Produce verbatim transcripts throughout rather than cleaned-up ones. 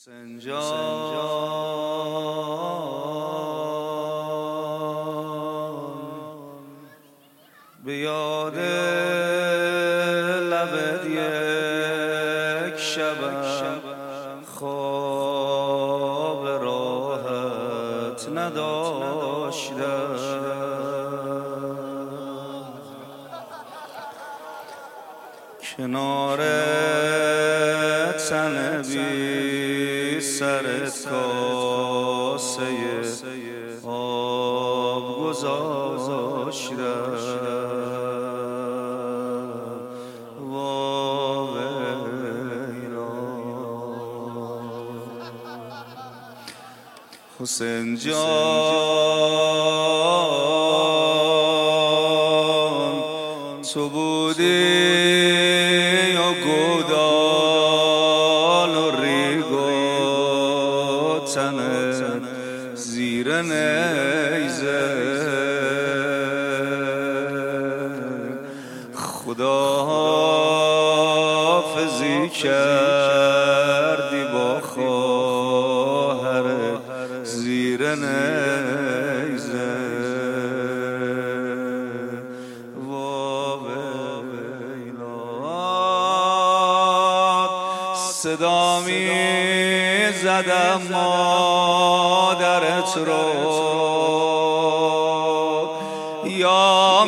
حسین جان به یاد لبت یک شبم خواب راحت نداشتم، کنار تن بی سرت کاسه آب گذاشتم. حسین جان تو بودی یا گودال و ریگ و تنت زیر نیزه، خدا حافظی کردی با خواهرت زیر نیزه. صدا می زدم مادرت رو یا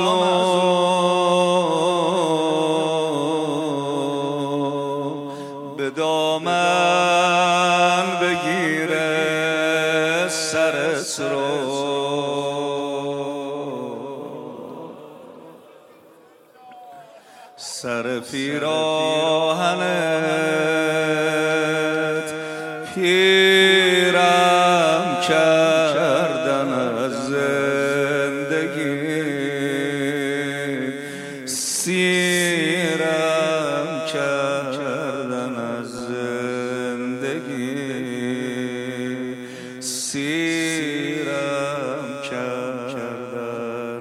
مظلوم، به دامن بگیره سرت رو. سر پیراهنت پیرم کردن از زندگی، سیرم کردن از زندگی، سیرم کردن.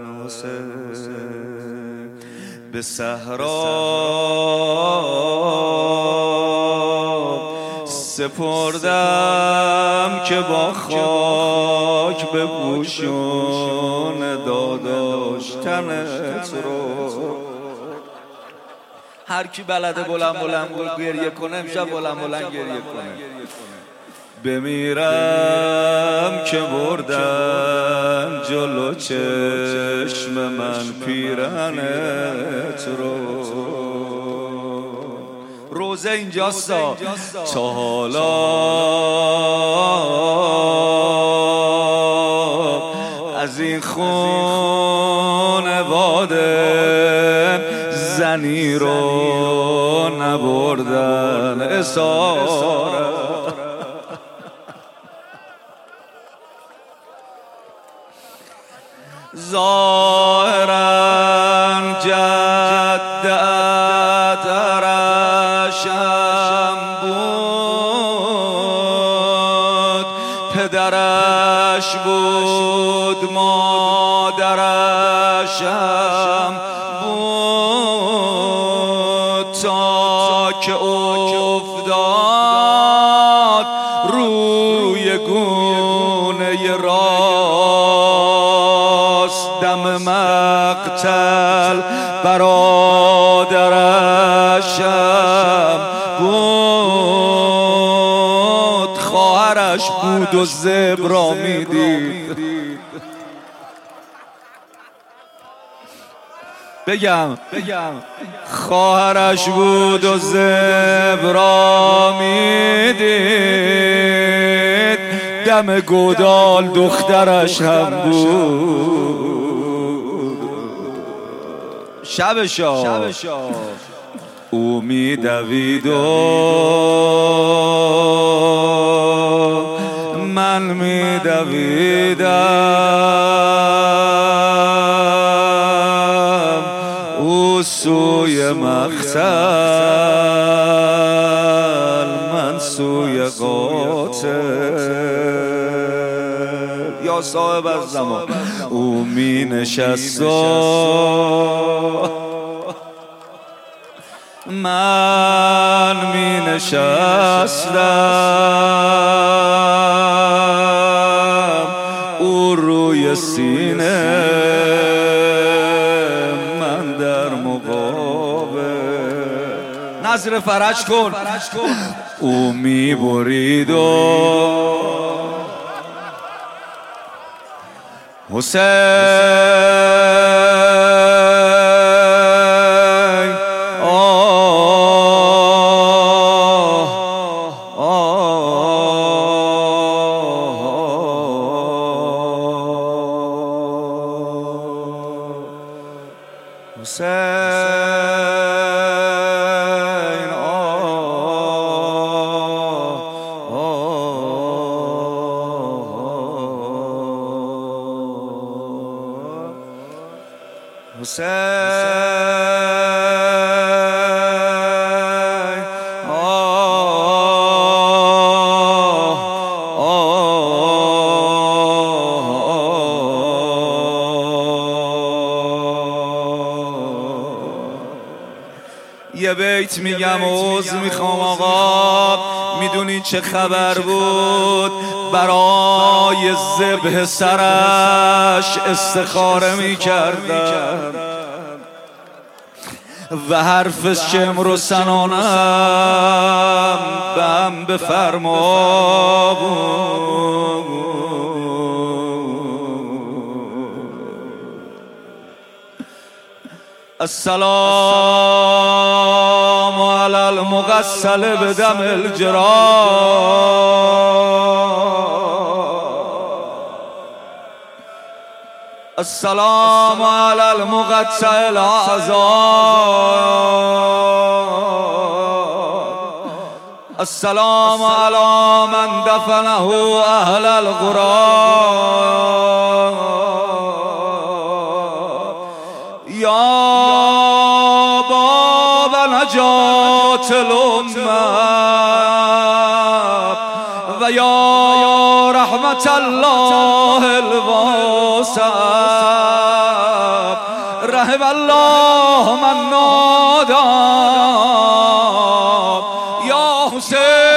حسین به صحرا سپردم که با خاک به پوشون داداش تنت رو. هر کی بلده بلند بلند گریه کنه امشب بلند بلند گریه کنه. بمیرم که بردن جلو چشم من پیرهنت رو. روزه اینجاست تا حالا از این خانواده زنی رو نبردن اسارت. ظاهراً جدت عرشم بود، پدرش بود مادرشم بود، تا که افتاد روی گونه راست دم مقتل برادرشم بود. خواهرش بود و زبرا میدید. بگم بگم خواهرش بود و زبرا میدید، دم گودال دخترش هم بود. شب شاه او میدوید و من میدویدم، او سوی مقتل من سوی قاتل. یا صاحب الزمان او می نشست و من می نشستم او روی سینه، من در مقابل نظر فرج کن او می برید و حسین آه آه حسین یه بیت میگم و عذر میخوام آقا، میدونی چه خبر بود؟ برای ذبح سرش استخاره میکردم و حرف شمر و سنانم بهم بفرما بود. السلام علی المغسل بدم الجراح، السلام علی المغسل الاعضاء، السلام علی من دفنه اهل القرى. یا باب نجات الامه و یا رحمت الله الواسع، رحم الله من نادى یا حسین.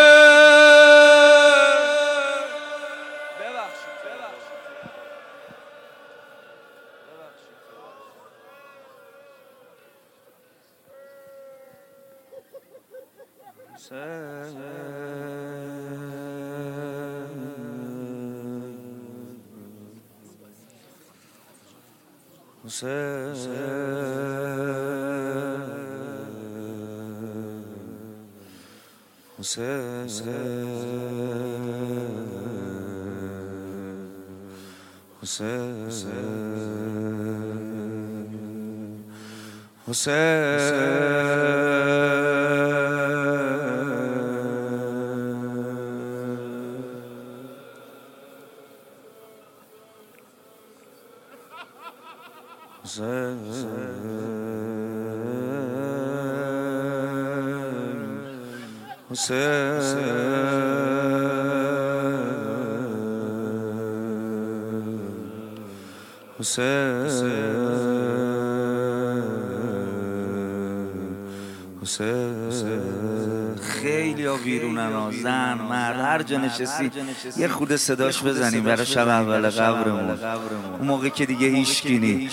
خیلی ها بیرونن ها، زن مرد هر جا نشستی یه خود صداش بزنیم برای شب اول قبرمون، اون موقع که دیگه هیچکی نی.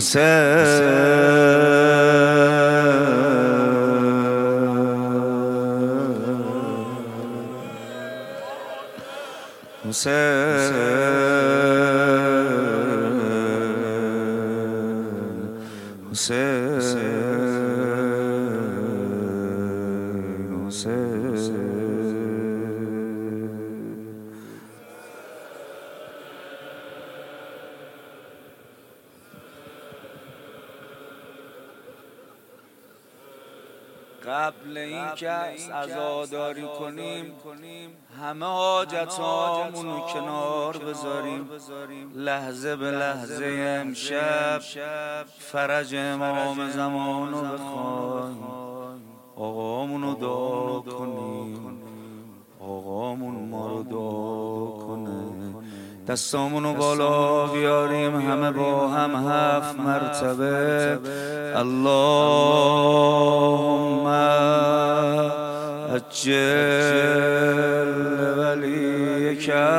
قبل این که عزاداری کنیم همه حاجتامونو کنار بذاریم، لحظه به لحظه امشب فرج امام زمانو بخوایم، آقامونو دعا کنیم، آقامون ما رو دعا کنه، دستامونو بالا بیاریم همه با هم هفت مرتبه اللهم عجل ولیک